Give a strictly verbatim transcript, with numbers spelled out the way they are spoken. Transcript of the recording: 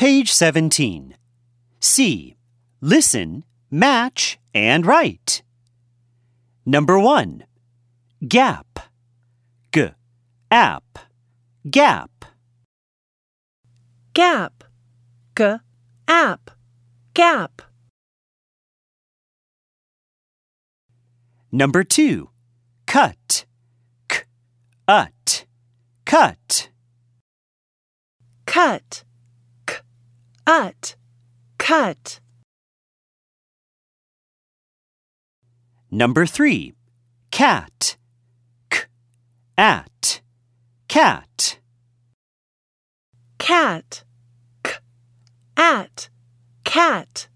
Page seventeen. C. Listen, match, and write. Number one. Gap. G. App. Gap. Gap. G. App. Gap. Number two. Cut. K. Ut. Cut. Cut. K. Ut. Cut. Number three. Cat. K. At. Cat. Cat. K. At. Cat.